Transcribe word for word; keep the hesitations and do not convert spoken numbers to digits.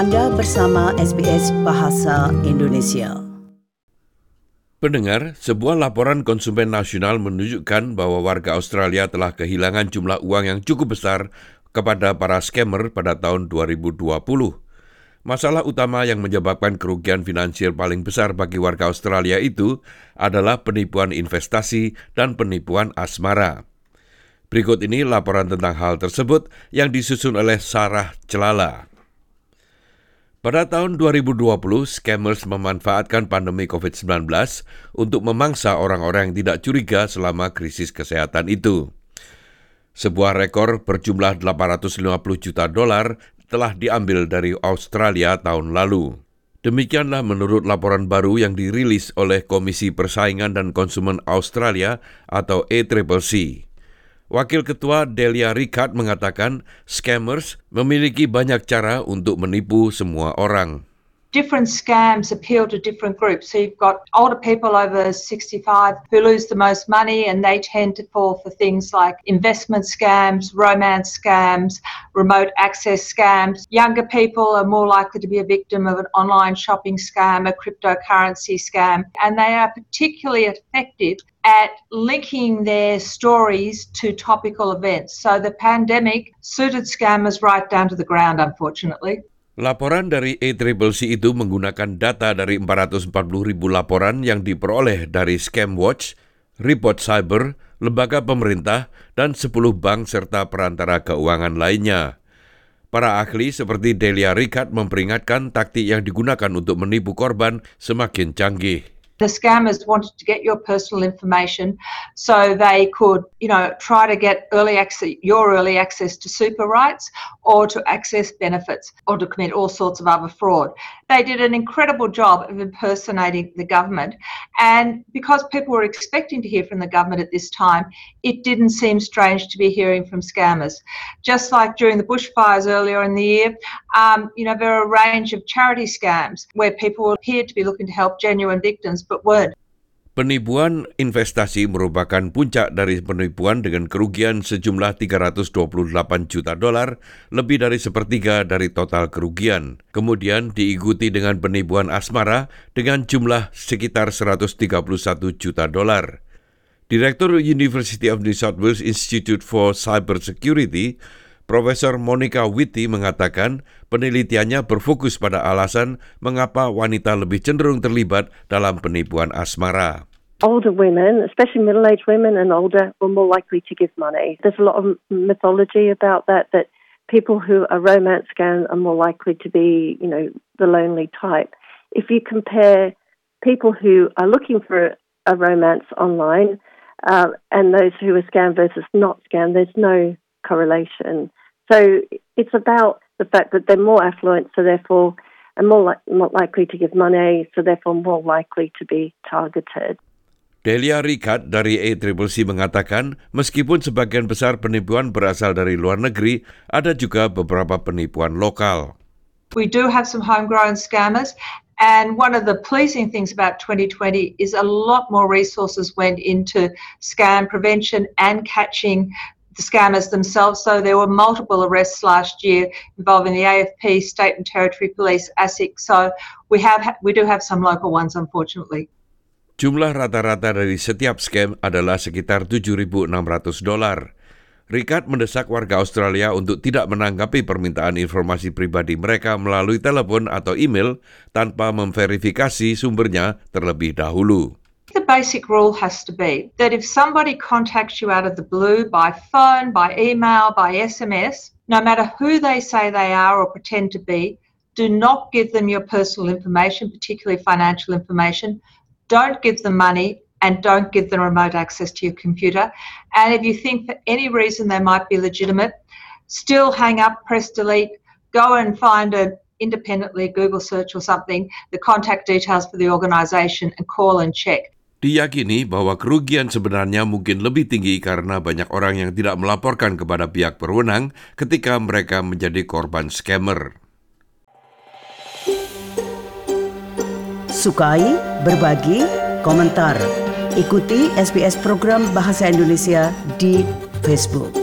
Anda bersama S B S Bahasa Indonesia. Pendengar, sebuah laporan konsumen nasional menunjukkan bahwa warga Australia telah kehilangan jumlah uang yang cukup besar kepada para scammer pada tahun dua ribu dua puluh. Masalah utama yang menyebabkan kerugian finansial paling besar bagi warga Australia itu adalah penipuan investasi dan penipuan asmara. Berikut ini laporan tentang hal tersebut yang disusun oleh Sarah Celala. Pada tahun dua ribu dua puluh, scammers memanfaatkan pandemi covid sembilan belas untuk memangsa orang-orang yang tidak curiga selama krisis kesehatan itu. Sebuah rekor berjumlah delapan ratus lima puluh juta dolar telah diambil dari Australia tahun lalu. Demikianlah menurut laporan baru yang dirilis oleh Komisi Persaingan dan Konsumen Australia atau A C C C. Wakil Ketua Delia Ricard mengatakan scammers memiliki banyak cara untuk menipu semua orang. Different scams appeal to different groups. So you've got older people over sixty-five who lose the most money, and they tend to fall for things like investment scams, romance scams, remote access scams. Younger people are more likely to be a victim of an online shopping scam, a cryptocurrency scam, and they are particularly effective at linking their stories to topical events. So the pandemic suited scammers right down to the ground, unfortunately. Laporan dari A C C C itu menggunakan data dari empat ratus empat puluh ribu laporan yang diperoleh dari ScamWatch, Report Cyber, lembaga pemerintah, dan sepuluh bank serta perantara keuangan lainnya. Para ahli seperti Delia Ricard memperingatkan taktik yang digunakan untuk menipu korban semakin canggih. The scammers wanted to get your personal information so they could, you know, try to get early access, your early access to super rights or to access benefits or to commit all sorts of other fraud. They did an incredible job of impersonating the government, and because people were expecting to hear from the government at this time, it didn't seem strange to be hearing from scammers. Just like during the bushfires earlier in the year, um, you know, there are a range of charity scams where people appeared to be looking to help genuine victims but weren't. Penipuan investasi merupakan puncak dari penipuan dengan kerugian sejumlah tiga ratus dua puluh delapan juta dolar, lebih dari sepertiga dari total kerugian. Kemudian diikuti dengan penipuan asmara dengan jumlah sekitar seratus tiga puluh satu juta dolar. Direktur University of New South Wales Institute for Cyber Security, Profesor Monica Whitty mengatakan penelitiannya berfokus pada alasan mengapa wanita lebih cenderung terlibat dalam penipuan asmara. Older women, especially middle-aged women and older, were more likely to give money. There's a lot of mythology about that, that people who are romance scammed are more likely to be, you know, the lonely type. If you compare people who are looking for a romance online uh, and those who are scammed versus not scammed, there's no correlation. So it's about the fact that they're more affluent, so therefore are more, li- more likely to give money, so therefore more likely to be targeted. Delia Ricard dari A C C C mengatakan, meskipun sebagian besar penipuan berasal dari luar negeri, ada juga beberapa penipuan lokal. We do have some homegrown scammers, and one of the pleasing things about twenty twenty is a lot more resources went into scam prevention and catching the scammers themselves. So there were multiple arrests last year involving the A F P, State and Territory Police, ASIC. So we have we do have some local ones, unfortunately. Jumlah rata-rata dari setiap scam adalah sekitar tujuh ribu enam ratus dolar. Ricard mendesak warga Australia untuk tidak menanggapi permintaan informasi pribadi mereka melalui telepon atau email tanpa memverifikasi sumbernya terlebih dahulu. The basic rule has to be that if somebody contacts you out of the blue by phone, by email, by S M S, no matter who they say they are or pretend to be, do not give them your personal information, particularly financial information. Don't give them money and don't give them remote access to your computer. And if you think for any reason they might be legitimate, still hang up, press delete, go and find a independently Google search or something, the contact details for the organisation and call and check. Diyakini bahwa kerugian sebenarnya mungkin lebih tinggi karena banyak orang yang tidak melaporkan kepada pihak berwenang ketika mereka menjadi korban scammer. Sukai, berbagi, komentar. Ikuti S B S program Bahasa Indonesia di Facebook.